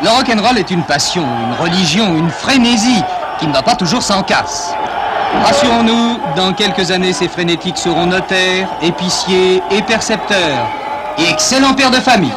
Le rock'n'roll est une passion, une religion, une frénésie qui ne va pas toujours sans casse. Rassurons-nous, dans quelques années, ces frénétiques seront notaires, épiciers et percepteurs. Et excellents pères de famille.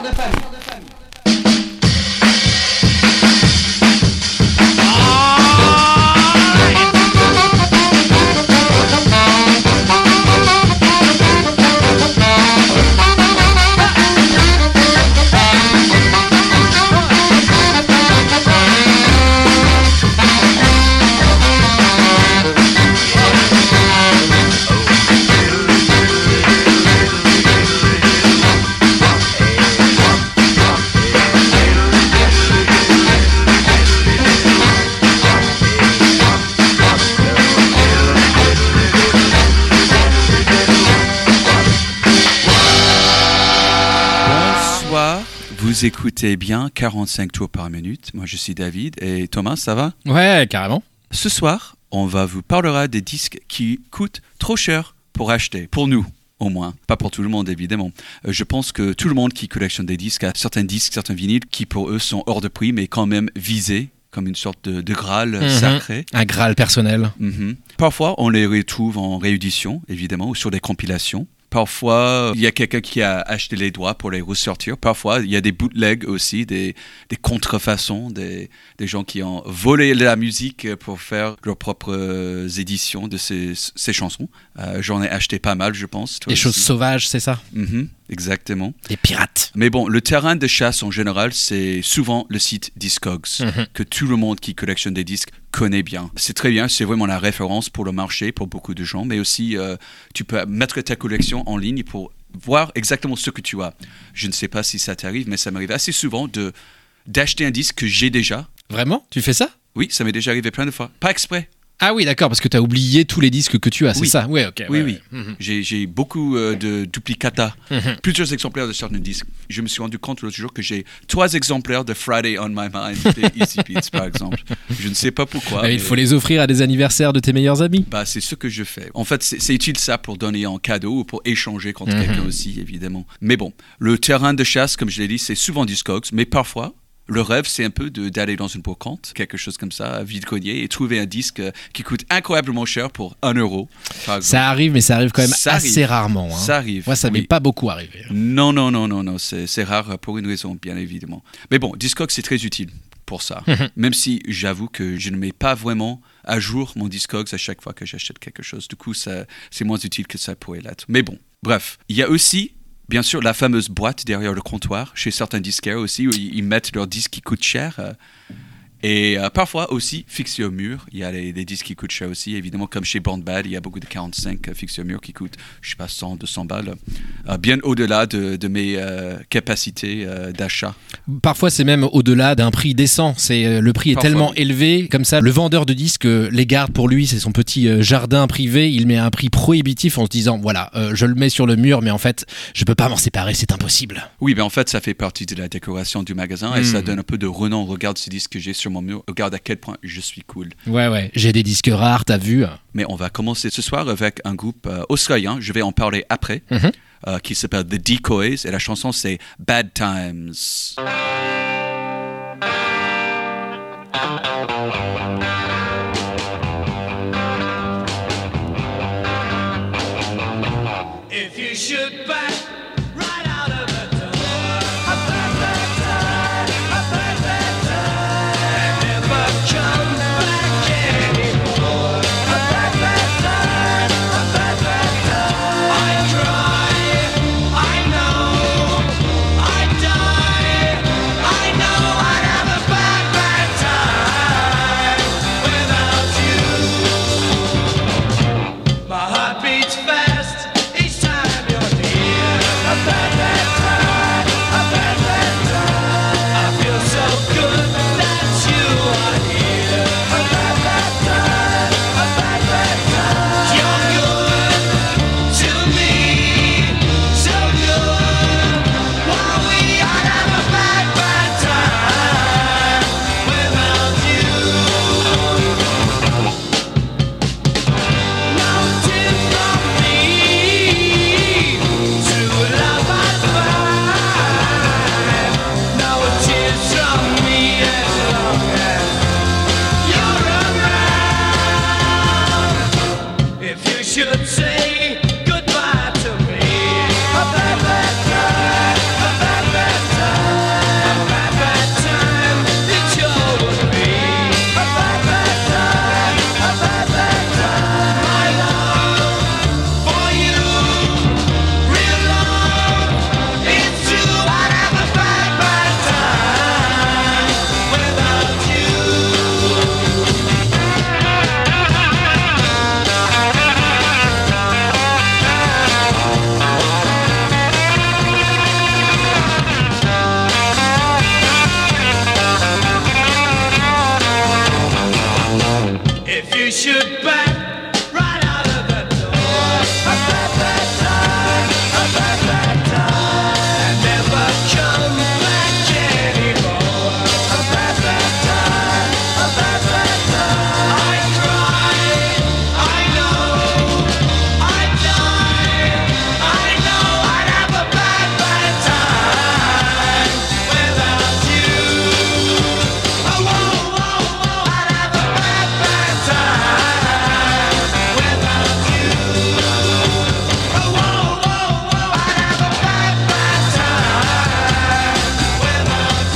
Vous écoutez bien 45 tours par minute. Moi, je suis David. Et Thomas, ça va? Ouais, carrément. Ce soir, on vous parlera des disques qui coûtent trop cher pour acheter. Pour nous, au moins. Pas pour tout le monde, évidemment. Je pense que tout le monde qui collectionne des disques a certains disques, certains vinyles qui, pour eux, sont hors de prix, mais quand même visés comme une sorte de Graal sacré. Un Graal personnel. Parfois, on les retrouve en réédition, évidemment, ou sur des compilations. Parfois, il y a quelqu'un qui a acheté les droits pour les ressortir. Parfois, il y a des bootlegs aussi, des contrefaçons, des gens qui ont volé la musique pour faire leurs propres éditions de ces chansons. J'en ai acheté pas mal, je pense. Des choses sauvages, c'est ça? Exactement. Des pirates. Mais bon, le terrain de chasse en général, c'est souvent le site Discogs, que tout le monde qui collectionne des disques connaît bien. C'est très bien, c'est vraiment la référence pour le marché, pour beaucoup de gens, mais aussi tu peux mettre ta collection en ligne pour voir exactement ce que tu as. Je ne sais pas si ça t'arrive, mais ça m'arrive assez souvent d'acheter un disque que j'ai déjà. Vraiment? Tu fais ça? Oui, ça m'est déjà arrivé plein de fois. Pas exprès. Ah oui, d'accord, parce que tu as oublié tous les disques que tu as, c'est ça? Ouais, ok. Oui. J'ai beaucoup de duplicata, plusieurs exemplaires de certains disques. Je me suis rendu compte l'autre jour que j'ai 3 exemplaires de Friday on My Mind de Easy Beats, par exemple. Je ne sais pas pourquoi. Il faut les offrir à des anniversaires de tes meilleurs amis. C'est ce que je fais. En fait, c'est utile ça pour donner en cadeau ou pour échanger contre quelqu'un aussi, évidemment. Mais bon, le terrain de chasse, comme je l'ai dit, c'est souvent Discogs, mais parfois, le rêve, c'est un peu d'aller dans une brocante, quelque chose comme ça, vide-grenier, et trouver un disque qui coûte incroyablement cher pour 1 euro. Ça arrive, mais ça arrive quand même assez rarement. Hein. Ça arrive. Moi, ça m'est pas beaucoup arrivé. Non, c'est rare pour une raison, bien évidemment. Mais bon, Discogs, c'est très utile pour ça. Même si j'avoue que je ne mets pas vraiment à jour mon Discogs à chaque fois que j'achète quelque chose. Du coup, c'est moins utile que ça pourrait l'être. Mais bon, bref. Il y a aussi... Bien sûr, la fameuse boîte derrière le comptoir, chez certains disquaires aussi, où ils mettent leurs disques qui coûtent cher. Et parfois aussi, fixés au mur, il y a des disques qui coûtent cher aussi. Évidemment, comme chez Born Bad, il y a beaucoup de 45 fixés au mur qui coûtent, je sais pas, 100, 200 balles. Bien au-delà de mes capacités d'achat. Parfois, c'est même au-delà d'un prix décent. Le prix est tellement élevé, comme ça, le vendeur de disques les garde pour lui, c'est son petit jardin privé. Il met un prix prohibitif en se disant, voilà, je le mets sur le mur, mais en fait, je peux pas m'en séparer, c'est impossible. Oui, mais en fait, ça fait partie de la décoration du magasin et ça donne un peu de renom. Regarde ce disque que j'ai sur mon mur, regarde à quel point je suis cool. Ouais, j'ai des disques rares, t'as vu? Mais on va commencer ce soir avec un groupe australien, je vais en parler après, qui s'appelle The Decoys, et la chanson c'est Bad Times. If you should back right out of the door, never come back anymore. I cry, I know, I die, should back right out of the door. A bad time, a bad time, and never come back anymore. A bad time, a bad time. I cry, I know, I die, I know I'd have a bad time without you. Oh, whoa, whoa, whoa, I'd have a bad time without you. Oh, whoa, whoa, whoa, I'd have a bad time without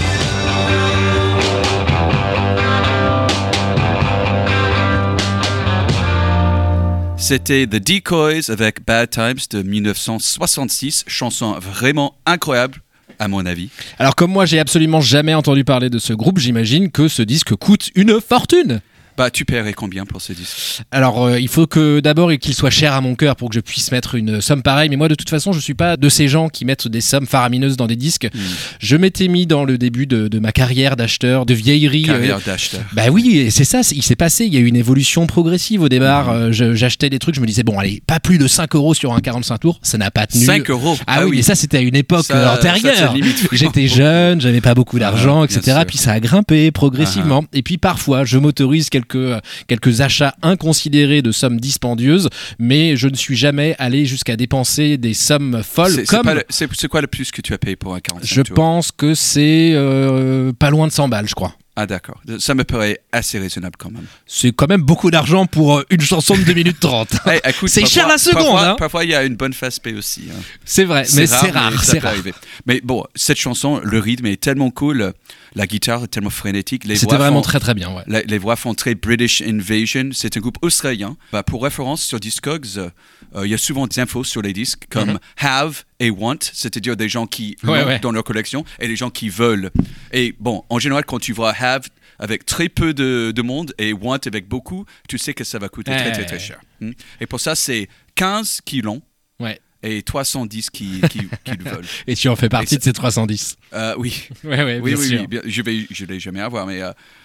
C'était The Decoys avec Bad Times de 1966, chanson vraiment incroyable à mon avis. Alors comme moi j'ai absolument jamais entendu parler de ce groupe, j'imagine que ce disque coûte une fortune. Bah, tu paierais combien pour ce disque? Alors il faut que d'abord qu'il soit cher à mon cœur pour que je puisse mettre une somme pareille, mais moi de toute façon je suis pas de ces gens qui mettent des sommes faramineuses dans des disques. Je m'étais mis dans le début de ma carrière d'acheteur, de vieillerie. Carrière d'acheteur. Bah oui, et c'est ça, il s'est passé, il y a eu une évolution progressive au départ. J'achetais des trucs, je me disais bon allez, pas plus de 5 € sur un 45 tours, ça n'a pas tenu. 5 €. Ah oui, et ça c'était à une époque antérieure. Ça, limite, J'étais jeune, j'avais pas beaucoup d'argent, bien etc. sûr. Puis ça a grimpé progressivement. Et puis parfois je m'autorise quelques achats inconsidérés de sommes dispendieuses, mais je ne suis jamais allé jusqu'à dépenser des sommes folles. C'est quoi le plus que tu as payé pour un 45 Je tours? pense que c'est pas loin de 100 balles, je crois. Ah d'accord, ça me paraît assez raisonnable quand même. C'est quand même beaucoup d'argent pour une chanson de 2 minutes 30. Hey, écoute, C'est cher la seconde. Parfois il y a une bonne face P aussi. Hein. C'est vrai, mais c'est rare. Ça peut arriver. Mais bon, cette chanson, le rythme est tellement cool, la guitare est tellement frénétique. C'était vraiment très très bien. Ouais. Les voix font très British Invasion. C'est un groupe australien. Bah, pour référence, sur Discogs, il y a souvent des infos sur les disques comme have et want, c'est-à-dire des gens qui l'ont dans leur collection et des gens qui veulent. Et bon, en général, quand tu vois have avec très peu de monde et want avec beaucoup, tu sais que ça va coûter très très très cher. Et pour ça, c'est 15 qui l'ont. Ouais. Et 310 qui le veulent. Et tu en fais partie de ces 310. Oui. Bien sûr. Je vais jamais avoir, mais.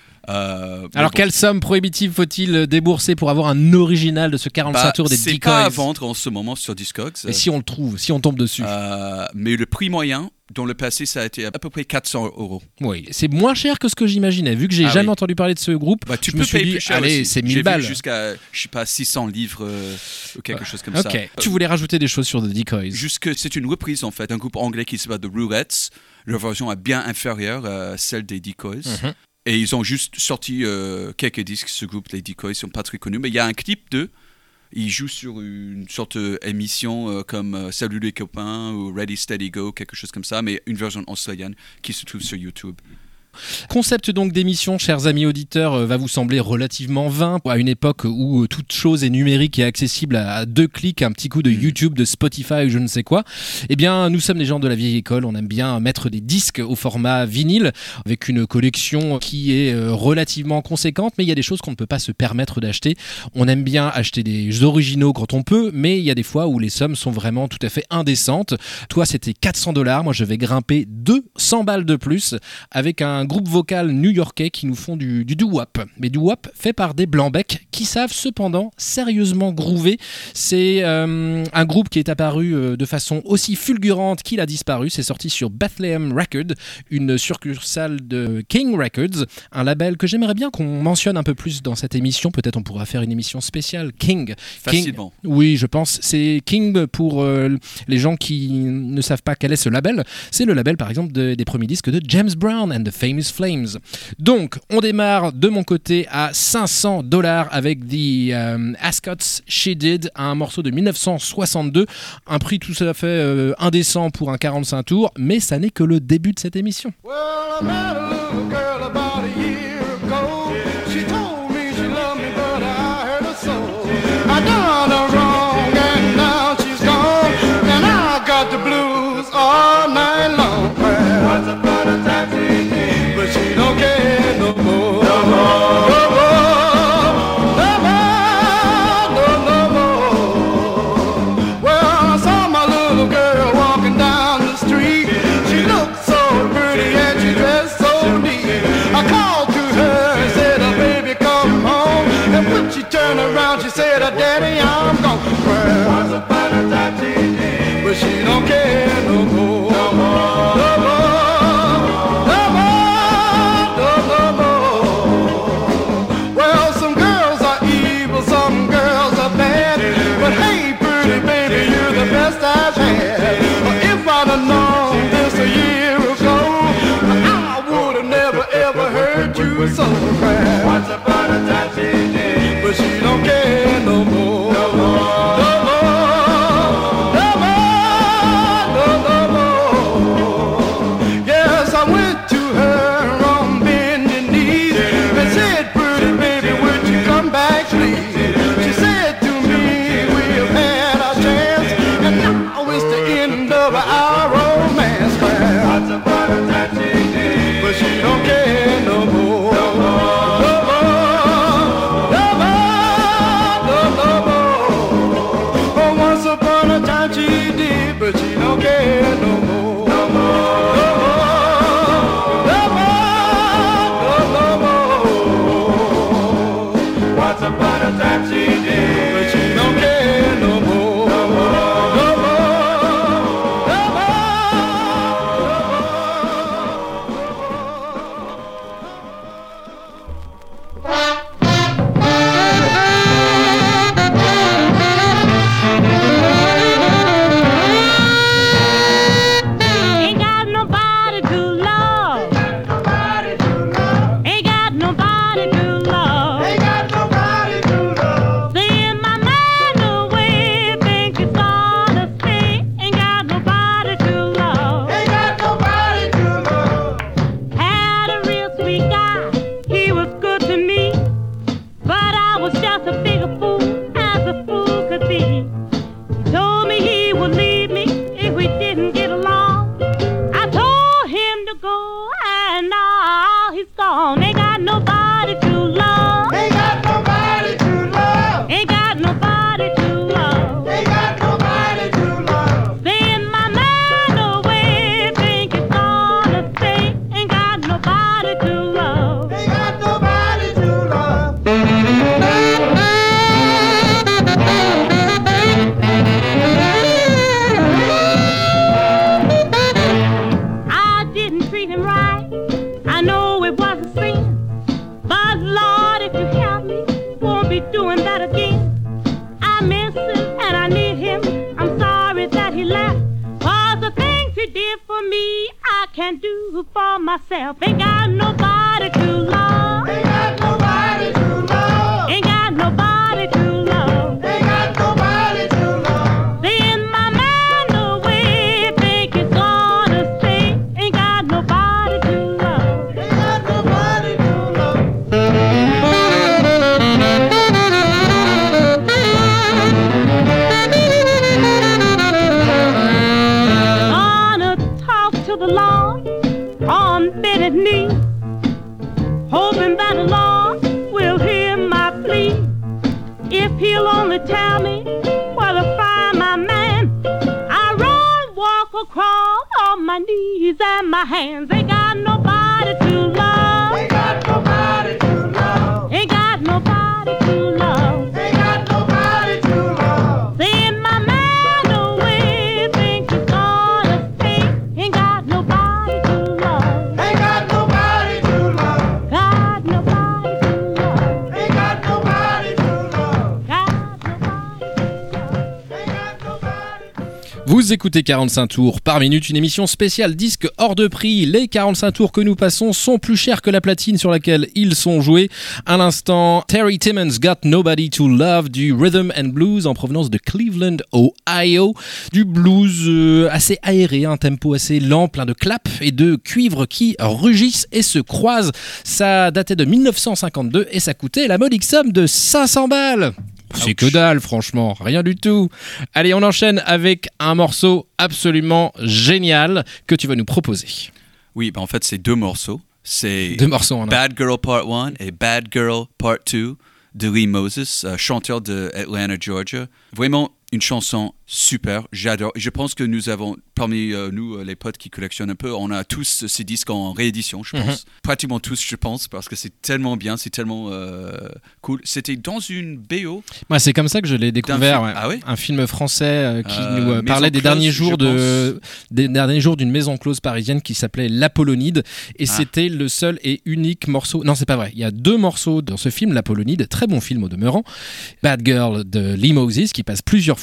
Alors, quelle somme prohibitive faut-il débourser pour avoir un original de ce 45 tours des Decoys? C'est pas à vendre en ce moment sur Discogs. Mais si on le trouve, si on tombe dessus. Mais le prix moyen, dans le passé, ça a été à peu près 400 €. Oui, c'est moins cher que ce que j'imaginais. Vu que j'ai jamais entendu parler de ce groupe, tu me suis dit, plus cher allez, aussi. c'est 1000 balles. Vu jusqu'à, je sais pas, 600 livres ou quelque chose comme ça. Tu voulais rajouter des choses sur The Decoys? Juste que c'est une reprise, en fait, d'un groupe anglais qui s'appelle The Roulettes. Leur version est bien inférieure à celle des Decoys. Et ils ont juste sorti quelques disques, ce groupe, les Decoys, ils sont pas très connus. Mais il y a un clip d'eux. Ils jouent sur une sorte d'émission comme Salut les copains ou Ready Steady Go, quelque chose comme ça, mais une version australienne qui se trouve sur YouTube. Concept donc d'émission, chers amis auditeurs, va vous sembler relativement vain à une époque où toute chose est numérique et accessible à 2 clics, un petit coup de YouTube, de Spotify ou je ne sais quoi. Eh bien, nous sommes des gens de la vieille école, on aime bien mettre des disques au format vinyle avec une collection qui est relativement conséquente, mais il y a des choses qu'on ne peut pas se permettre d'acheter. On aime bien acheter des originaux quand on peut, mais il y a des fois où les sommes sont vraiment tout à fait indécentes. Toi, c'était 400 $, moi je vais grimper 200 balles de plus avec un groupe vocal new-yorkais qui nous font du doo-wop. Mais doo-wop fait par des blancs-becs qui savent cependant sérieusement groover. C'est un groupe qui est apparu de façon aussi fulgurante qu'il a disparu. C'est sorti sur Bethlehem Records, une succursale de King Records, un label que j'aimerais bien qu'on mentionne un peu plus dans cette émission. Peut-être on pourra faire une émission spéciale. King. Facilement. Oui, je pense. C'est King pour les gens qui ne savent pas quel est ce label. C'est le label, par exemple, des premiers disques de James Brown and the Famous Flames. Donc, on démarre de mon côté à 500 $ avec The Ascots She Did, un morceau de 1962. Un prix tout à fait indécent pour un 45 tours, mais ça n'est que le début de cette émission. Well, I met a little girl about a year ago. She told me she loved me, but I heard her so. I done her wrong, and now she's gone, and I got the blues all night long. Well, once upon a time she did, but she don't care no more. No more. No more. No more. Well, I saw my little girl walking down the street. She looked so pretty and she dressed so neat. ever heard you so cry. Once upon a time she did, but she don't care no more. No more. No more. No more. No more. Yes, I went to her on bending knees and said, pretty baby, would you come back, please? She said to me, we've had our chance, and now it's the end of our romance. Once upon a time she did, but she don't care no more. No more. No more. No more. No more. Oh, once upon a time she did, but she don't care no more. No more. No more. No more. No more. Once upon a time she did, but she don't care no more. No more. No more. Ain't got nobody to love. Ain't got nobody to love. Ain't got nobody to love. Seeing my mind away, think it's all the same. Ain't got nobody to love. Ain't got nobody to love. Had a real sweet guy, he was good to me, but I was just a bigger fool as a fool could be. He told me he would leave me if we didn't get along. I told him to go, and now he's gone. Ain't got nobody to love. Ain't got nobody to love. Ain't got nobody to love. Ain't got nobody to love. Saying my mind away, think it's all the same. Ain't got nobody to love. Ain't got nobody to love. I didn't treat him right. I know it was a sin. But Lord, if you help me, won't be doing that again. I miss him and I need him. I'm sorry that he left. 'Cause the things he did for me, I can't do for myself. Ain't got nobody to love. Ain't got nobody to love. Ain't got nobody to love. Ain't got nobody to love. Seeing my mind away, think it's all the same. Ain't got nobody to love. Ain't got nobody to love. Gonna talk to the Lord on bended knee, hoping that the Lord will hear my plea. If he'll only tell me where to find my man, I run, walk, or crawl on my knees and my hands. Ain't got nobody to love. Ain't got nobody to love. Ain't got nobody to love. Ain't got nobody to love. Saying my mind away, think it's all the same. Ain't got nobody to love. Ain't got nobody to love. Got nobody to love. Ain't got nobody to love. Got nobody to love. Ain't got nobody to love. Vous écoutez 45 tours par minute, une émission spéciale disque hors de prix. Les 45 tours que nous passons sont plus chers que la platine sur laquelle ils sont joués. À l'instant, Terry Timmons, Got Nobody to Love, du rhythm and blues en provenance de Cleveland, Ohio. Du blues assez aéré, un tempo assez lent, plein de claps et de cuivres qui rugissent et se croisent. Ça datait de 1952 et ça coûtait la modique somme de 500 balles. C'est que dalle, franchement, rien du tout. Allez, on enchaîne avec un morceau absolument génial que tu vas nous proposer. Oui, en fait, c'est deux morceaux. C'est Deux morceaux en un. Bad Girl Part 1 et Bad Girl Part 2 de Lee Moses, chanteur de Atlanta, Georgia. Vraiment une chanson super, j'adore. Je pense que nous avons, parmi nous, les potes qui collectionnent un peu, on a tous ces disques en réédition, je pense. Pratiquement tous, je pense, parce que c'est tellement bien, c'est tellement cool. C'était dans une BO. Moi, c'est comme ça que je l'ai découvert. film. Ouais. Ah oui Un film français qui nous Maison parlait des close, derniers jours je des derniers jours d'une maison close parisienne qui s'appelait l'Apollonide. Et c'était le seul et unique morceau. Non, c'est pas vrai. Il y a deux morceaux dans ce film, l'Apollonide, très bon film au demeurant. Bad Girl de Lee Moses qui passe plusieurs fois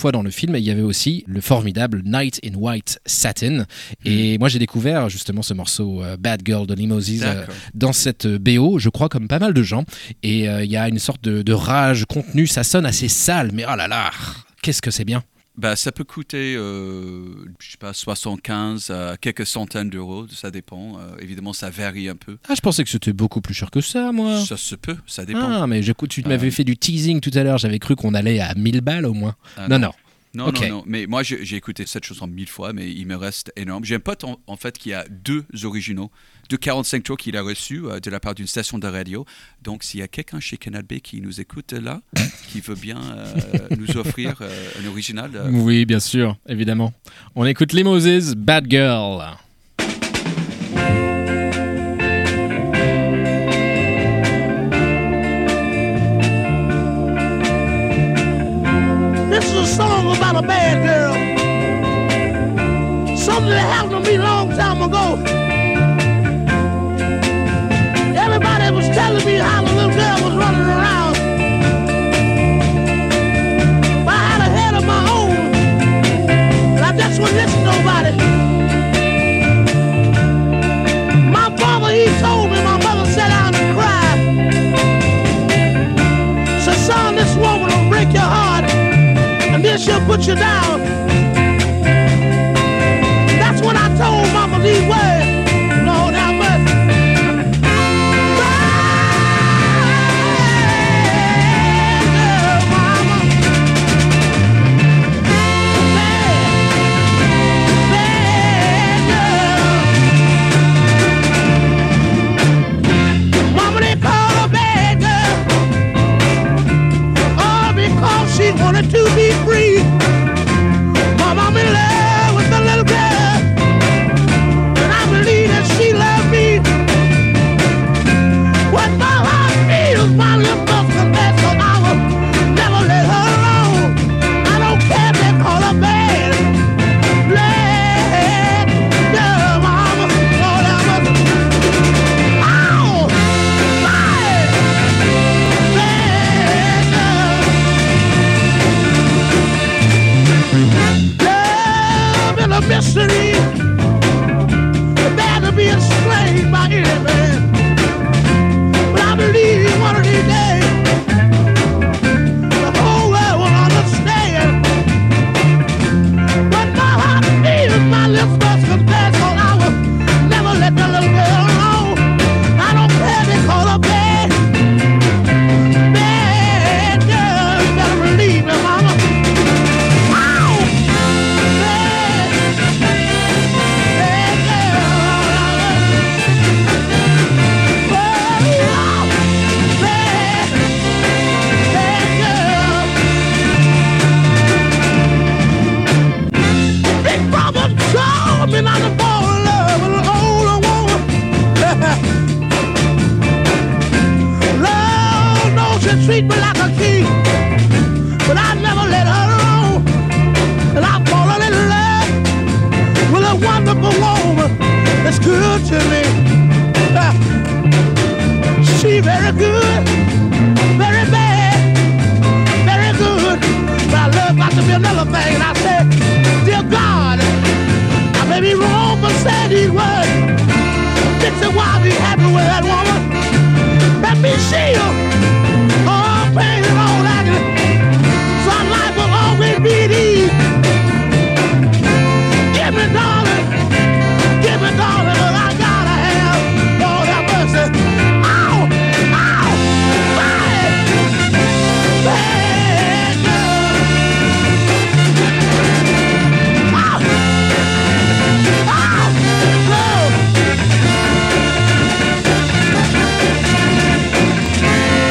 fois dans le film, il y avait aussi le formidable Night in White Satin. Et moi, j'ai découvert justement ce morceau Bad Girl de Limousine dans cette BO, je crois, comme pas mal de gens. Et il y a une sorte de rage contenue, ça sonne assez sale, mais oh là là, qu'est-ce que c'est bien. Bah, ça peut coûter, je sais pas, 75 à quelques centaines d'euros, ça dépend. Évidemment, ça varie un peu. Ah, je pensais que c'était beaucoup plus cher que ça, moi. Ça se peut, ça dépend. Ah, mais j'écoute, tu m'avais fait du teasing tout à l'heure, j'avais cru qu'on allait à 1000 balles au moins. Non. Non, Okay. non, mais moi j'ai écouté cette chanson 1000 fois, mais il me reste énorme. J'ai un pote en fait qui a deux originaux, de 45 tours qu'il a reçus de la part d'une station de radio. Donc s'il y a quelqu'un chez Canal B qui nous écoute là, qui veut bien nous offrir un original. Oui, bien sûr, évidemment. On écoute les Moses, Bad Girl. This is a song about a bad girl. Something that happened to me a long time ago. Everybody was telling me how the little girl was running around. But I had a head of my own. And I just wouldn't listen to nobody. My father, he told me, my mother sat down and cried. Said, son, this woman will break your heart. And then she'll put you down. That's when I told Mama these words. Lord have mercy. Bad girl, Mama. Bad girl. Mama, they call her bad girl. All because she wanted to be free. Mama, I'm in love with the little girl, and I believe that she loves me. What my heart feels, my lips must confess, so I will never let her alone. I don't care if they call her bad. Bad girl, Mama, Lord have mercy. Ow! Bad girl. Love is a mystery. Bad to be enslaved by any man. But I believe one of these days the whole world will understand. But my heart feels, my lips must confess, so I will never let the little girl alone. I don't care if they call her bad. Bad girl, you better believe me, Mama. Ow! Bad girl. Oh, bad girl. Big Brother told me not to fall in love with an older woman. Lord knows she treat me like a king, but I never let her alone. And I've fallen in love with a wonderful woman that's good to me. She very good, very bad, very good. But I love got to be another thing. And I said, dear God, I may be wrong for saying these words. Fix it while I be happy with that woman. Let me see her. All pain and all agony. So our life will always be at ease. Give me, darling, what I gotta have. Lord have mercy. Ow, ow, bad, bad girl. Ow, ow, no.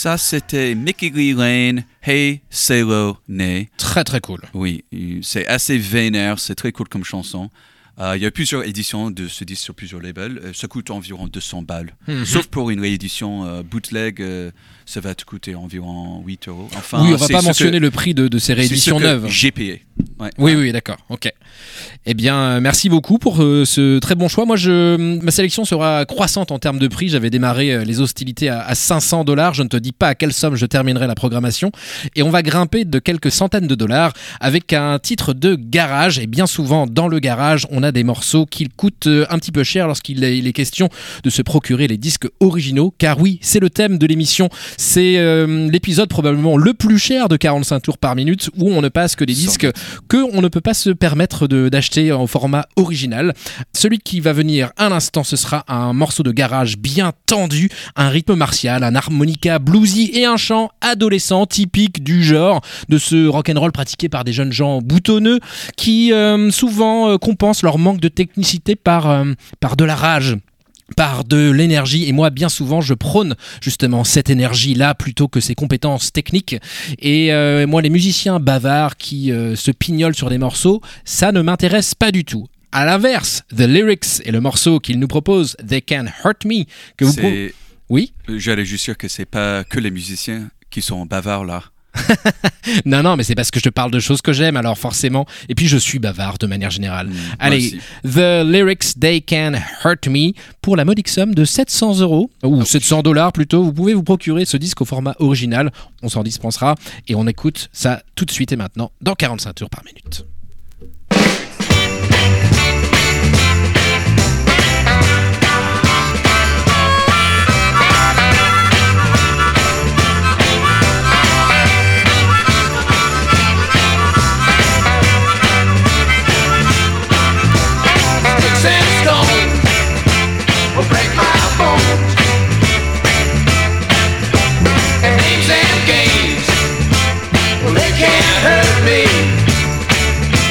Ça, c'était Mickey Lane, Hey Sailor Nay. Très très cool. Oui, c'est assez vénère, c'est très cool comme chanson. Il y a plusieurs éditions de ce disque sur plusieurs labels. Ça coûte environ 200 balles. Sauf pour une réédition bootleg, ça va te coûter environ 8 €. Enfin, oui, on va pas mentionner le prix de ces rééditions neuves. J'ai payé. Ouais. Oui, d'accord. Ok. Eh bien, merci beaucoup pour ce très bon choix. Moi, ma sélection sera croissante en termes de prix. J'avais démarré les hostilités à $500. Je ne te dis pas à quelle somme je terminerai la programmation. Et on va grimper de quelques centaines de dollars avec un titre de garage. Et bien souvent, dans le garage, on a des morceaux qui coûtent un petit peu cher lorsqu'il est question de se procurer les disques originaux. Car oui, c'est le thème de l'émission. C'est l'épisode probablement le plus cher de 45 tours par minute où on ne passe que des disques qu'on ne peut pas se permettre d'acheter en format original. Celui qui va venir à l'instant, ce sera un morceau de garage bien tendu, un rythme martial, un harmonica bluesy et un chant adolescent typique du genre, de ce rock'n'roll pratiqué par des jeunes gens boutonneux qui souvent compensent leur manque de technicité par de la rage, par de l'énergie. Et moi, bien souvent, je prône justement cette énergie-là plutôt que ses compétences techniques. Et moi, les musiciens bavards qui se pignolent sur des morceaux, ça ne m'intéresse pas du tout. À l'inverse, The Lyrics et le morceau qu'il nous propose, They Can Hurt Me, que vous Oui. J'allais juste dire que c'est pas que les musiciens qui sont bavards là. Non, mais c'est parce que je te parle de choses que j'aime, alors forcément. Et puis je suis bavard de manière générale. Allez, The Lyrics, They Can Hurt Me, pour la modique somme de 700 €, ou $700 plutôt. Vous pouvez vous procurer ce disque au format original. On s'en dispensera et on écoute ça tout de suite et maintenant dans 45 tours par minute. Will break my bones, and names and games, well, they can't hurt me.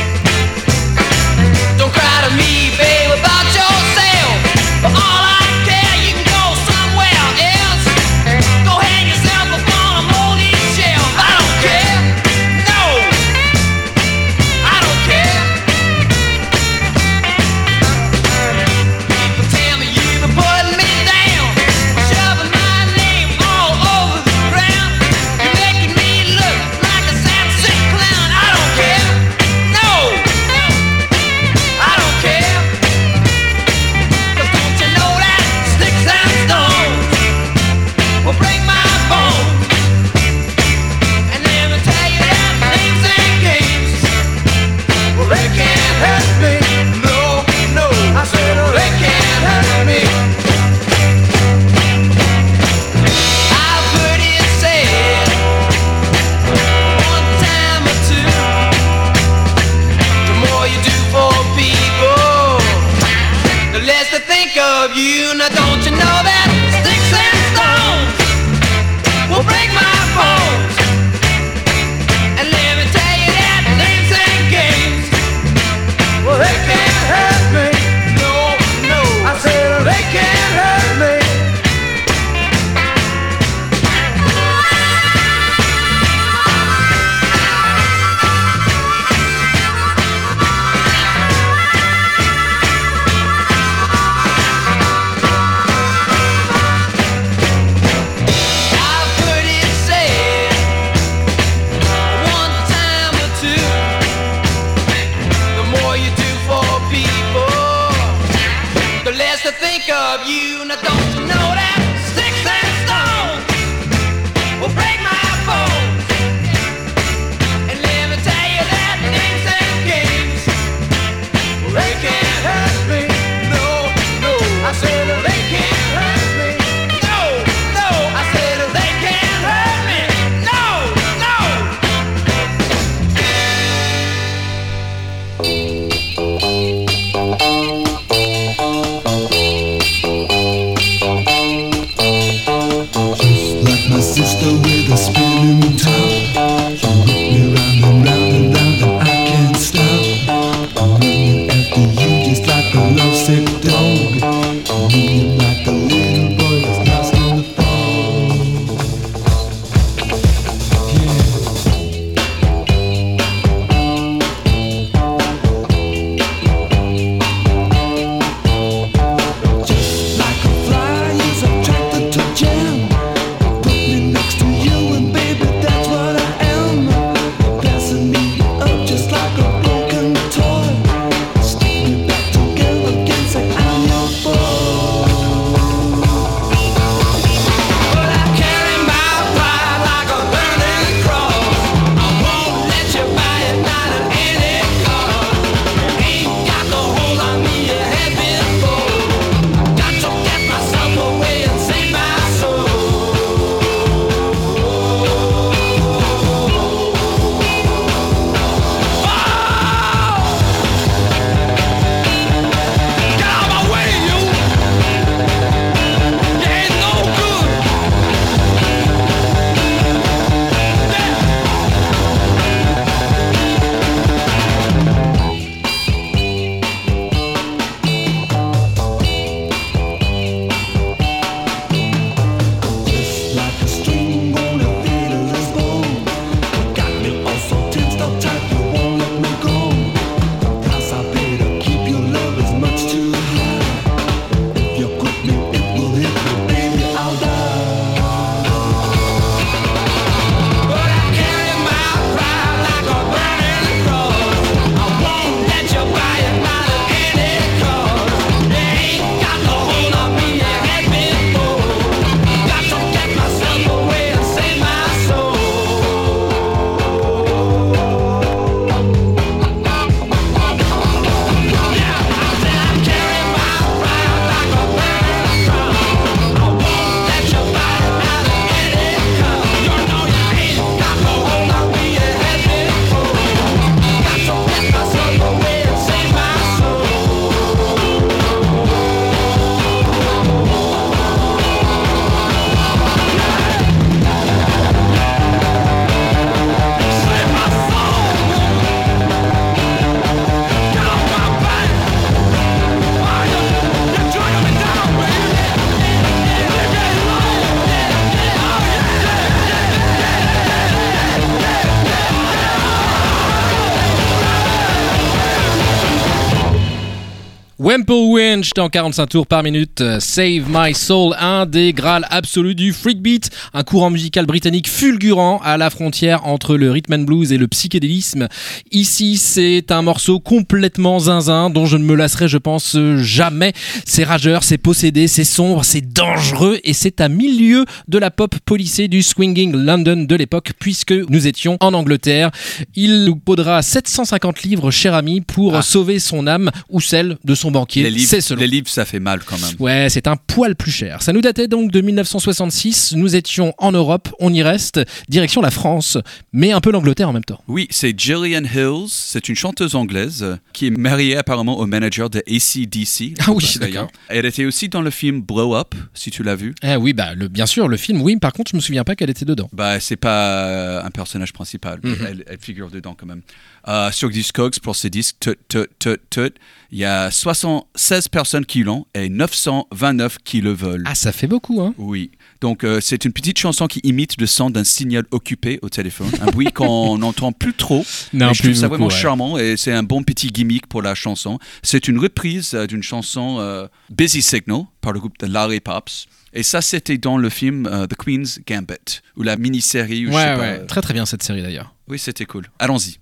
Wemple Winch dans 45 tours par minute, Save My Soul, un des grâles absolus du freakbeat, un courant musical britannique fulgurant à la frontière entre le rhythm and blues et le psychédélisme. Ici, c'est un morceau complètement zinzin dont je ne me lasserai, je pense, jamais. C'est rageur, c'est possédé, c'est sombre, c'est dangereux et c'est à milieu de la pop policée du swinging London de l'époque puisque nous étions en Angleterre. Il nous faudra 750 livres, cher ami, pour sauver son âme ou celle de son banquier. Les livres, ça fait mal quand même. Ouais, c'est un poil plus cher. Ça nous datait donc de 1966. Nous étions en Europe, on y reste, direction la France, mais un peu l'Angleterre en même temps. Oui, c'est Gillian Hills. C'est une chanteuse anglaise qui est mariée apparemment au manager de AC/DC. Ah oui, d'accord. Elle était aussi dans le film Blow Up, si tu l'as vu. Eh oui, bien sûr, le film, oui. Par contre, je me souviens pas qu'elle était dedans. C'est pas un personnage principal. Elle figure dedans quand même. Sur Discogs, pour ces disques, il y a 76 personnes qui l'ont et 929 qui le veulent. Ah, ça fait beaucoup, hein? Oui. Donc, c'est une petite chanson qui imite le son d'un signal occupé au téléphone. Un bruit qu'on n'entend plus trop. Non, mais je trouve ça beaucoup, vraiment charmant et c'est un bon petit gimmick pour la chanson. C'est une reprise d'une chanson Busy Signal par le groupe de Larry Pops. Et ça, c'était dans le film The Queen's Gambit, ou la mini-série. Ou je sais pas. Très très bien cette série d'ailleurs. Oui, c'était cool. Allons-y.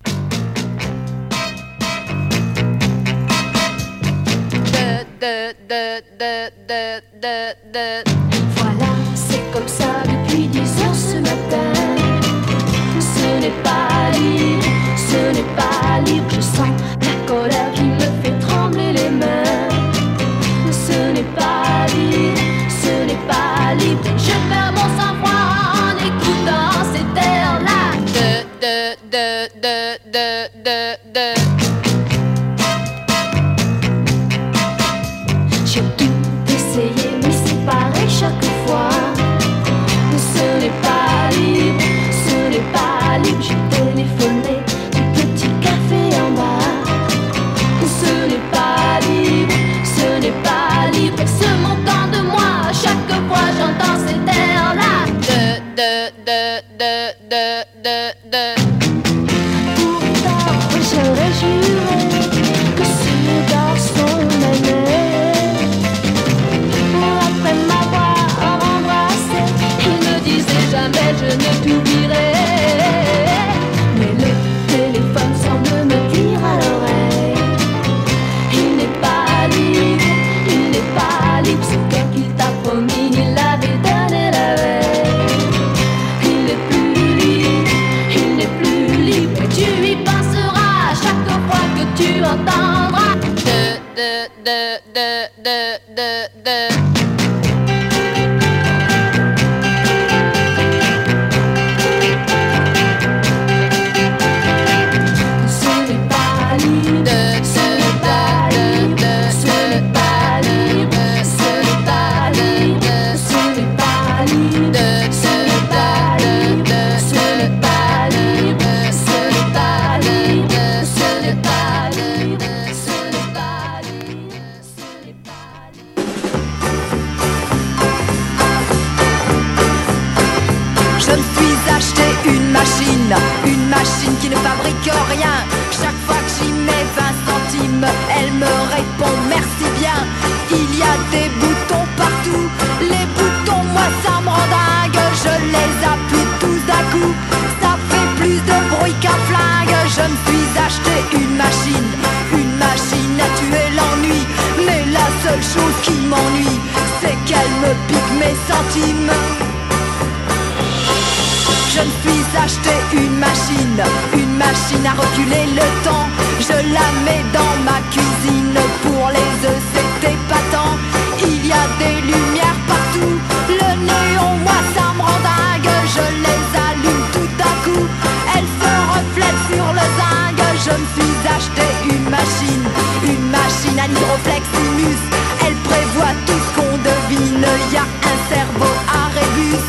Voilà, c'est comme ça depuis 10 heures ce matin. Ce n'est pas libre, ce n'est pas libre. Je sens la colère qui me fait trembler les mains. Ce n'est pas libre, ce n'est pas libre. Je perds mon sang-froid en écoutant cet air-là. J'ai tout essayé, mais c'est pareil chaque fois. Ce n'est pas libre, ce n'est pas libre. J'ai téléphoné du petit café en bas. Ce n'est pas libre, ce n'est pas libre. Et ce montant de moi, chaque fois j'entends cet air-là. Pourtant, j'aurais juré que ce garçon m'aimait. Après m'avoir embrassé, il ne disait jamais je ne t'oublierai. Mais le téléphone semble me dire à l'oreille, il n'est pas libre, il n'est pas libre. Ce cœur qu'il t'a promis, il l'avait donné la veille. Il n'est plus libre, il n'est plus libre. Et tu y penseras chaque fois que tu entendras. Une machine qui ne fabrique rien. Chaque fois que j'y mets 20 centimes, elle me répond merci bien. Il y a des boutons partout. Les boutons, moi ça me rend dingue. Je les appuie tous d'un coup. Ça fait plus de bruit qu'un flingue. Je me suis acheté une machine à tuer l'ennui. Mais la seule chose qui m'ennuie, c'est qu'elle me pique mes centimes. Je me suis acheté une machine à reculer le temps. Je la mets dans ma cuisine, pour les œufs c'est épatant. Il y a des lumières partout, le néon moi ça me rend dingue. Je les allume tout d'un coup, elles se reflètent sur le zinc. Je me suis acheté une machine à l'hydrofleximus. Elle prévoit tout ce qu'on devine, y a un cerveau à rébus.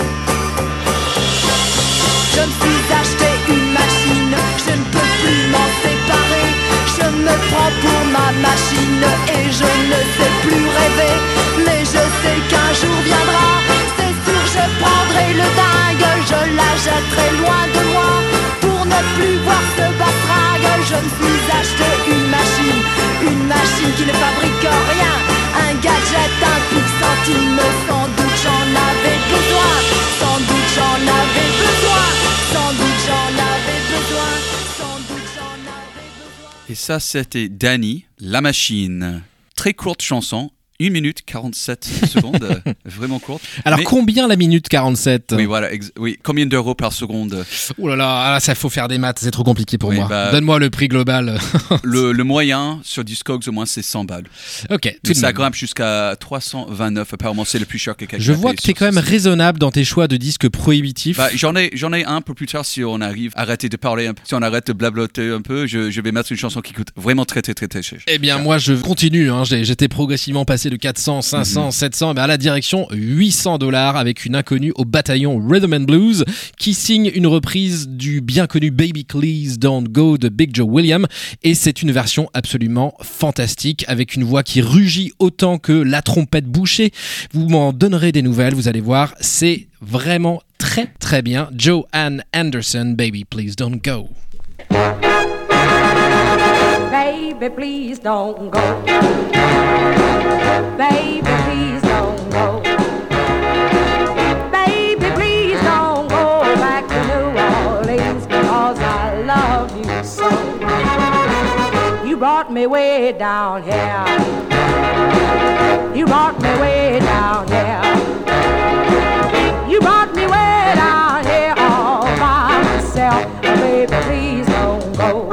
Je me suis acheté une machine, je ne peux plus m'en séparer. Je me prends pour ma machine et je ne sais plus rêver. Mais je sais qu'un jour viendra, c'est sûr je prendrai le dingue. Je la jetterai loin de moi pour ne plus voir ce batrague. Je me suis acheté une machine qui ne fabrique rien. Un gadget, un quick centime, sans doute j'en avais besoin. Sans doute j'en avais besoin. Sans doute j'en avais besoin. Sans doute j'en avais besoin. Et ça, c'était Danny, La Machine. Très courte chanson, 1 minute 47 secondes, vraiment courte. Alors, Mais- combien la minute 47? Oui, voilà, oui. Combien d'euros par seconde? Oh là là, ça faut faire des maths, c'est trop compliqué pour Oui, moi. bah- Donne-moi le prix global. Le moyen sur Discogs, au moins, c'est 100 balles. Ok, tout Mais de ça même. grimpe jusqu'à 329. Apparemment, c'est le plus cher que quelqu'un Je a vois payé que t'es sur quand même ce site. raisonnable dans tes choix de disques prohibitifs. Bah, j'en ai un peu plus tard si on arrive à arrêter de parler un peu. Si on arrête de blabloter un peu, je vais mettre une chanson qui coûte vraiment très cher. Eh bien, moi, je continue. Hein. J'étais progressivement passé de 400, 500, 700, à la direction $800 avec une inconnue au bataillon Rhythm and Blues qui signe une reprise du bien connu Baby Please Don't Go de Big Joe Williams. Et c'est une version absolument fantastique avec une voix qui rugit autant que la trompette bouchée. Vous m'en donnerez des nouvelles, vous allez voir. C'est vraiment très très bien. Joanne Anderson, Baby Please Don't Go. Baby, please don't go. Baby, please don't go. Baby, please don't go back to New Orleans because I love you so. You brought me way down here. You brought me way down here. You brought me way down here all by myself. Baby, please don't go.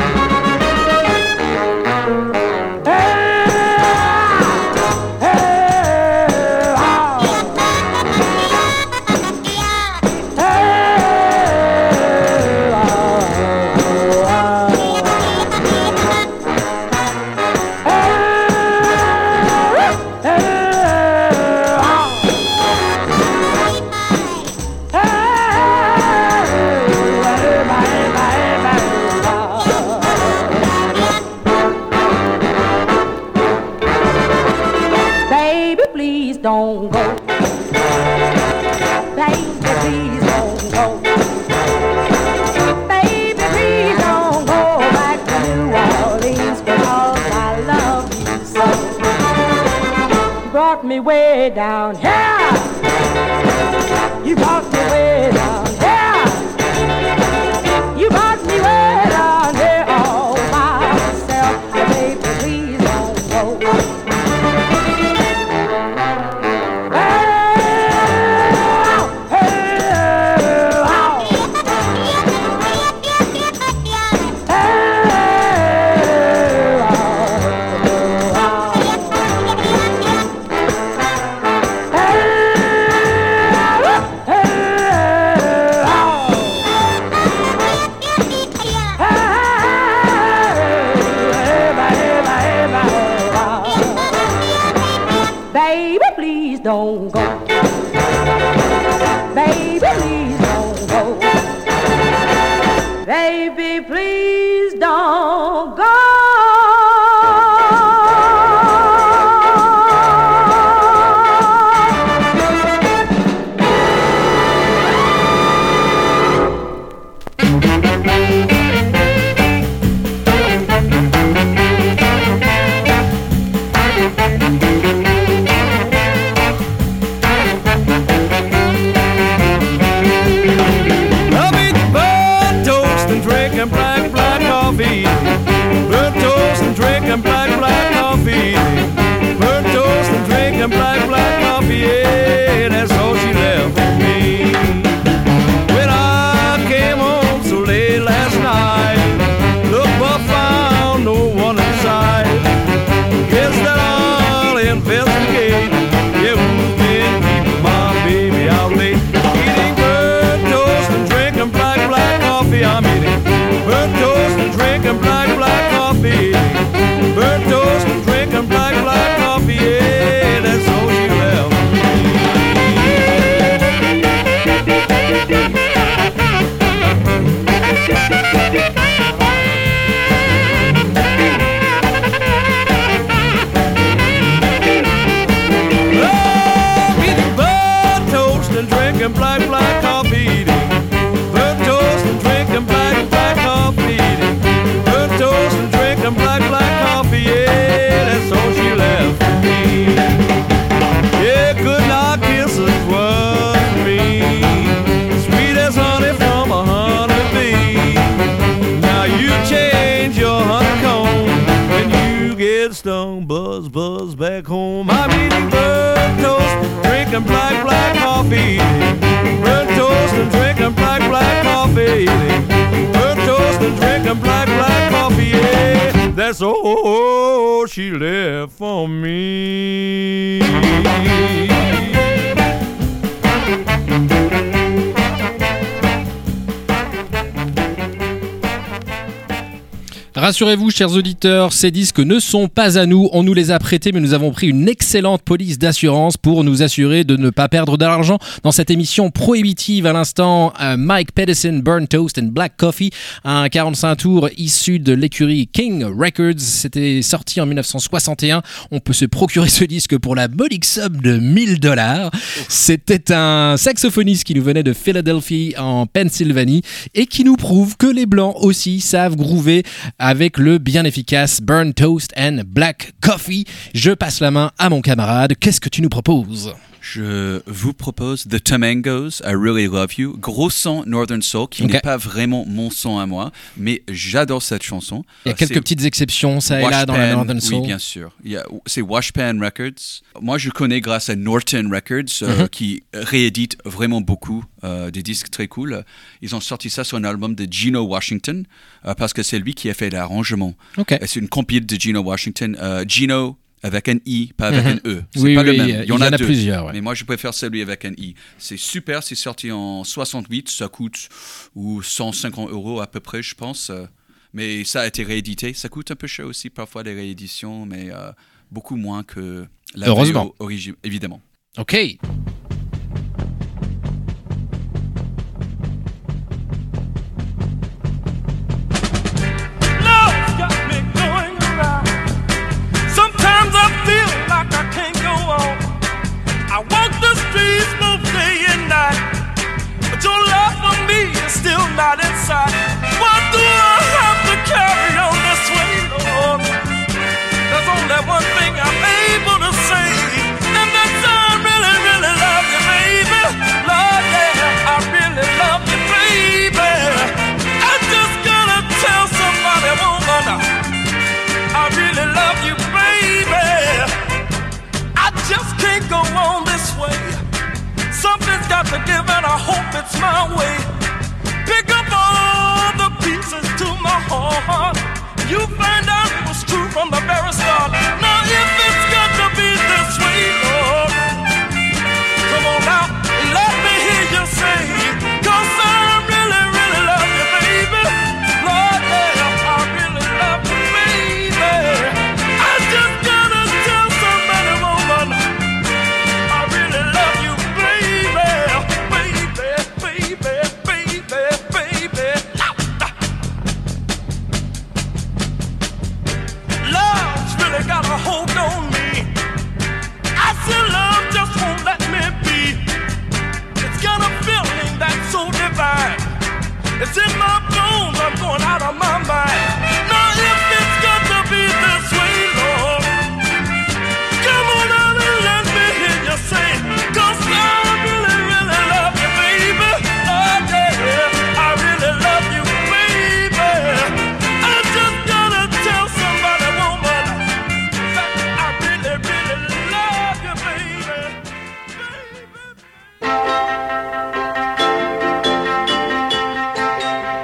Baby, please don't go. Baby, please don't go. Baby, please don't go back to New Orleans because I love you so. You brought me way down here. You brought me way down here. You brought me way down here all by myself. Baby, please don't go. Baby, please don't go. Baby, please don't go. Baby, please don't go. I'll eat burnt toast and drinking black coffee. Burnt toast and drinking black coffee. Burnt toast and drinking black coffee. Yeah, that's all she left for me. When I came home so late last night, look, but found no one inside. Guess that I'll investigate. Yeah, who's been keeping my baby out late? Eating burnt toast and drinking black coffee. I'm eating burnt toast and drinking black coffee. Burnt toast and drinking black coffee. Yeah, that's all she left. Oh, eating burnt toast and drinking black coffee. Eating burnt toast and drinking black coffee. Eating burnt toast and drinking black coffee. Yeah, that's back home. I'm eating burnt toast, drinking black coffee. Burnt toast and drinking black coffee. Burnt toast and drinking black coffee. Yeah, that's all she left for me. Rassurez-vous, chers auditeurs, ces disques ne sont pas à nous. On nous les a prêtés, mais nous avons pris une excellente police d'assurance pour nous assurer de ne pas perdre de l'argent dans cette émission prohibitive. À l'instant, Mike Pedersen, Burnt Toast and Black Coffee, un 45 tours issu de l'écurie King Records. C'était sorti en 1961. On peut se procurer ce disque pour la modique somme de $1000. C'était un saxophoniste qui nous venait de Philadelphie en Pennsylvanie et qui nous prouve que les Blancs aussi savent groover avec le bien efficace Burnt Toast and Black Coffee. Je passe la main à mon camarade. Qu'est-ce que tu nous proposes ? Je vous propose The Tamangos, I Really Love You, gros son Northern Soul, qui n'est pas vraiment mon son à moi, mais j'adore cette chanson. Il y a quelques petites exceptions, ça et là, dans la Northern Soul. Oui, bien sûr. C'est Washpan Records. Moi, je connais grâce à Norton Records, qui réédite vraiment beaucoup des disques très cool. Ils ont sorti ça sur un album de Gino Washington, parce que c'est lui qui a fait l'arrangement. C'est une compile de Gino Washington. Gino avec un I, pas avec un E. C'est pas le même. Il y en a deux. Plusieurs. Ouais. Mais moi, je préfère celui avec un I. C'est super, c'est sorti en 68. Ça coûte 150 € à peu près, je pense. Mais ça a été réédité. Ça coûte un peu cher aussi, parfois, les rééditions, mais beaucoup moins que la origine, évidemment. OK. I walk the streets both day and night, but your love for me is still not inside. Why do I have to carry on this way, Lord? There's only one thing I'm able to say, and that's I really, really love you, baby. Lord, yeah, I really love you, baby. I just gotta tell somebody, woman, I really love you, baby. I just can't go on this way. Something's got to give and I hope it's my way. Pick up all the pieces to my heart. You find out it was true from the very start. Now if it's got to be this way, Lord, come on now, let me hear you say, 'cause I really, really love you, baby. Lord, yeah, I really love you, baby. I just gotta tell somebody, woman, I really love you, baby. Baby, baby, baby, baby. Love's really got a hold on me. I said love just won't let me be. It's got a feeling that's so divine. It's in my bones, I'm going out of my mind. Now if it's got to be this way, Lord, come on out and let me hear you say, 'cause I really, really love you, baby. Oh yeah, I really love you, baby. I just gotta tell somebody, woman, that I really, really love you, baby. Baby.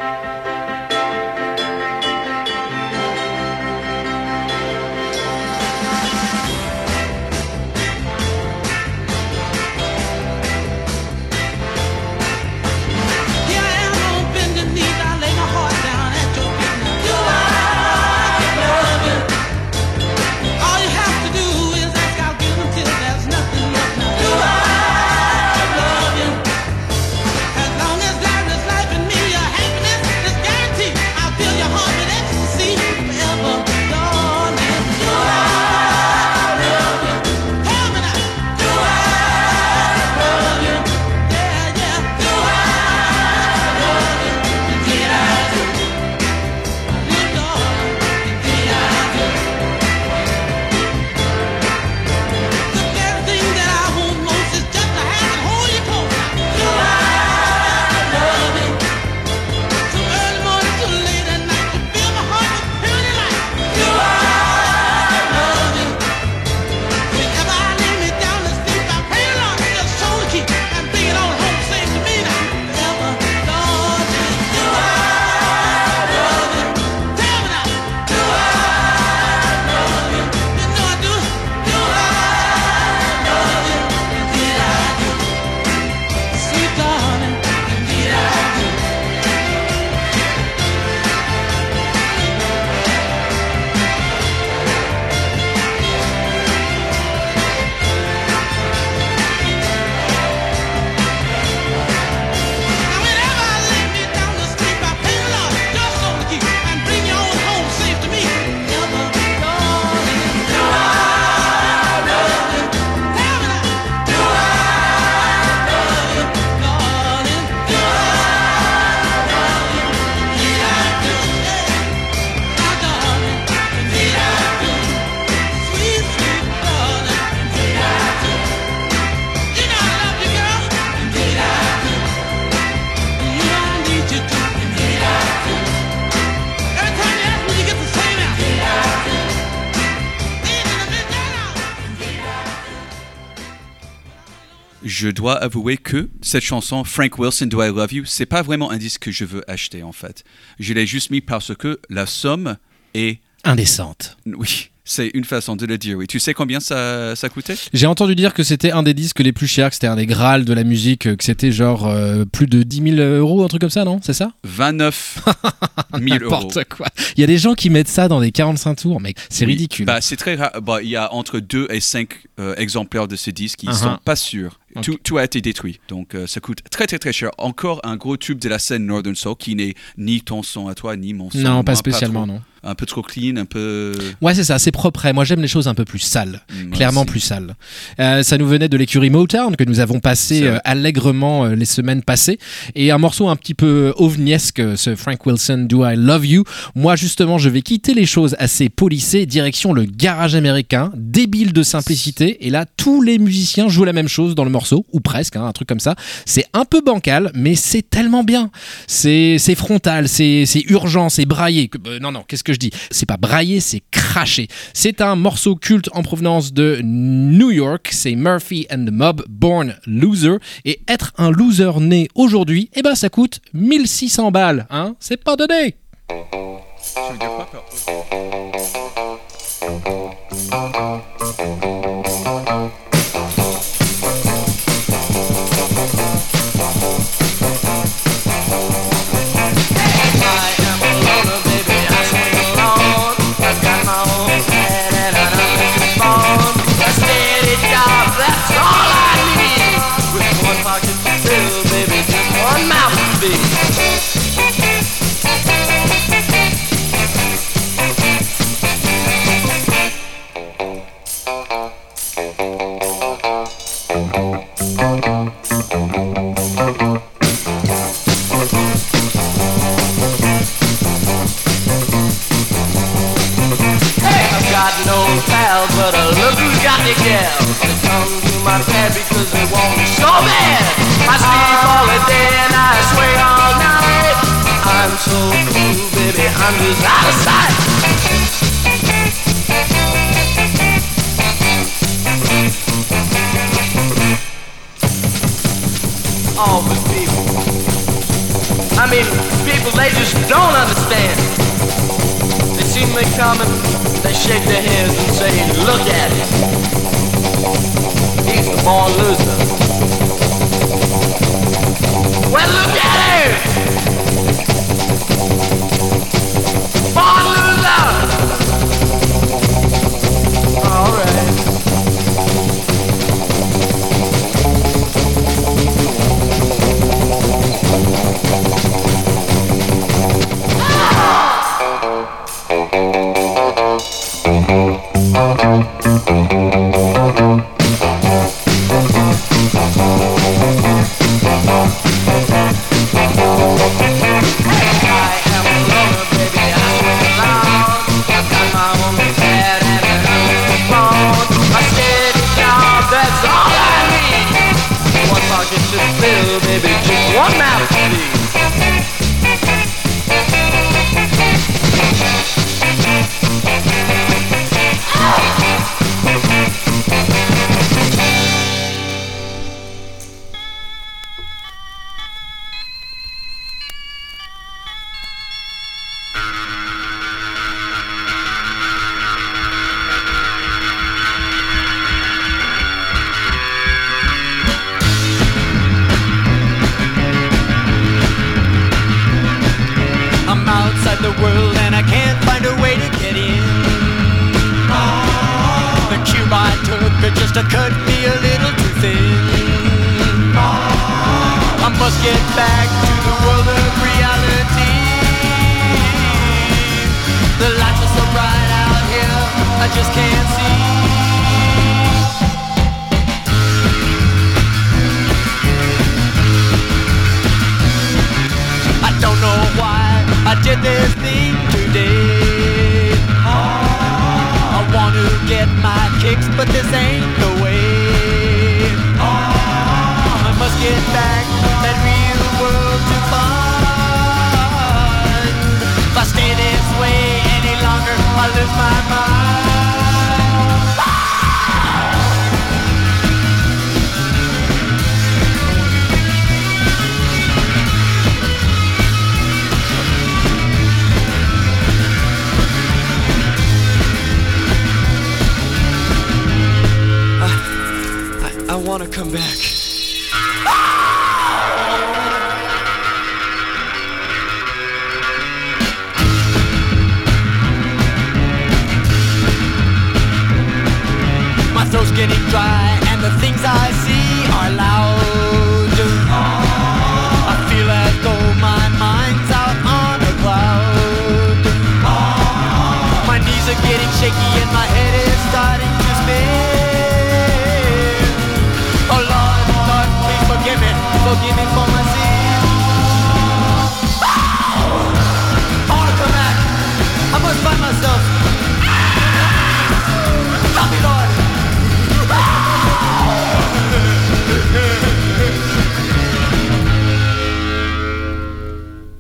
je dois avouer que cette chanson, Frank Wilson, Do I Love You, c'est pas vraiment un disque que je veux acheter en fait. Je l'ai juste mis parce que la somme est... Indécente. Oui, c'est une façon de le dire, oui. Tu sais combien ça coûtait? J'ai entendu dire que c'était un des disques les plus chers, que c'était un des Graals de la musique, que c'était genre plus de 10 000 euros, un truc comme ça, non? C'est ça? 29 000 euros. N'importe quoi. Il y a des gens qui mettent ça dans des 45 tours, mec. C'est ridicule. Bah, c'est très rare. Bah, il y a entre 2 et 5 exemplaires de ce disque qui sont pas sûrs. Okay. Tout a été détruit. Donc, ça coûte très, très, très cher. Encore un gros tube de la scène Northern Soul qui n'est ni ton son à toi, ni mon son. Non, à moi, pas spécialement, trop, non. Un peu trop clean, un peu... Ouais, c'est ça, c'est propre. Moi, j'aime les choses un peu plus sales. Clairement aussi. plus sales. Ça nous venait de l'écurie Motown que nous avons passé allègrement les semaines passées. Et un morceau un petit peu ovniesque, ce Frank Wilson, Do I Love You. Moi, justement, je vais quitter les choses assez polissées, direction le garage américain, débile de simplicité. Et là, tous les musiciens jouent la même chose dans le morceau, ou presque, un truc comme ça. C'est un peu bancal, mais c'est tellement bien. C'est frontal, c'est urgent, c'est braillé. Non, qu'est-ce que je dis? C'est pas braillé, c'est craché. C'est un morceau culte en provenance de New York. C'est Murphy and the Mob, Born Loser. Et être un loser né aujourd'hui, eh ben ça coûte 1600 balles. Hein, c'est pas donné. Tu veux dire quoi, peur? They just don't understand. They see me coming, they shake their heads and say, look at him. He's the born loser. Well, look at him! Born loser! All right.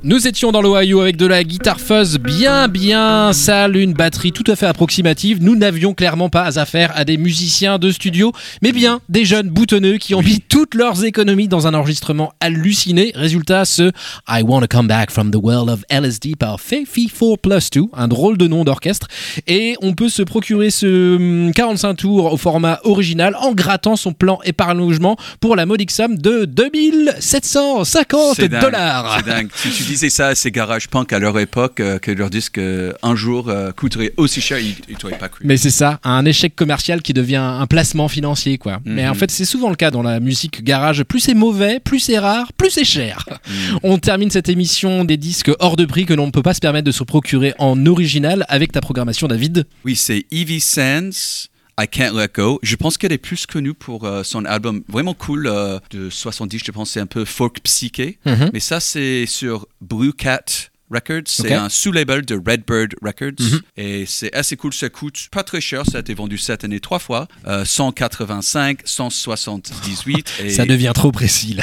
Nous étions dans l'Ohio avec de la guitare fuzz bien sale, une batterie tout à fait approximative. Nous n'avions clairement pas affaire à des musiciens de studio, mais bien des jeunes boutonneux qui ont mis toutes leurs économies dans un enregistrement halluciné. Résultat, ce I Wanna Come Back from the World of LSD par Faithy 4+2, un drôle de nom d'orchestre. Et on peut se procurer ce 45 tours au format original en grattant son plan épargne-logement pour la modique somme de $2750. C'est dingue. Si tu disais ça à ces garages punk à leur époque, que leur disque un jour coûterait aussi cher, ils t'auraient pas cru. Mais c'est ça, un échec commercial qui devient un placement financier, quoi. Mais en fait, c'est souvent le cas dans la musique garage. Plus c'est mauvais, plus c'est rare, plus c'est cher. On termine cette émission des disques hors de prix que l'on ne peut pas se permettre de se procurer en original avec ta programmation, David. Oui, c'est Evie Sands. I Can't Let Go. Je pense qu'elle est plus connue pour son album vraiment cool de 70, je pense c'est un peu folk psyché. Mais ça, c'est sur Blue Cat Records. C'est un sous-label de Redbird Records. Et c'est assez cool. Ça coûte pas très cher. Ça a été vendu cette année 3 fois. 185, 178. Et ça devient trop précis, là.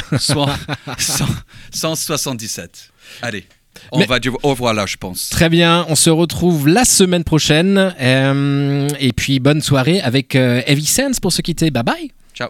177. Allez. On va dire au revoir là, je pense. Très bien, on se retrouve la semaine prochaine. Et puis, bonne soirée avec Evie Sands pour se quitter. Bye bye. Ciao.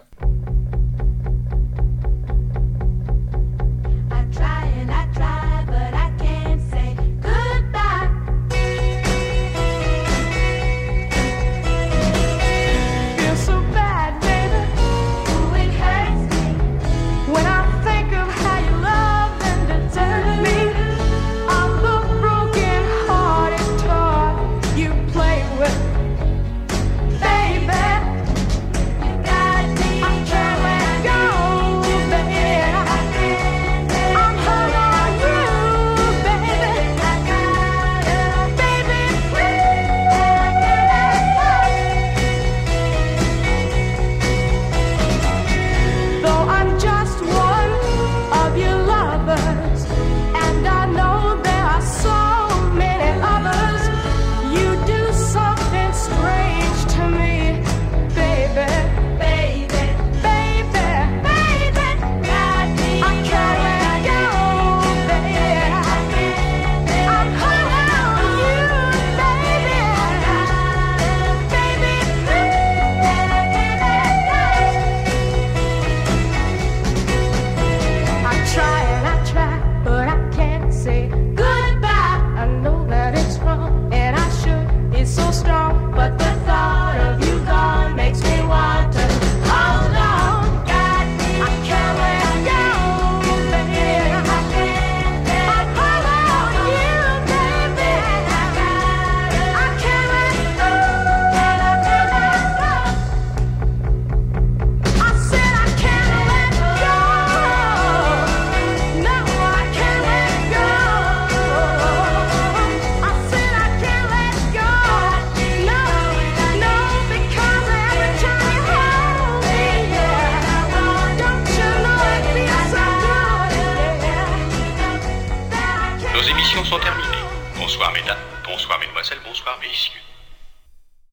Nos émissions sont terminées. Bonsoir mesdames, bonsoir mesdemoiselles, bonsoir messieurs.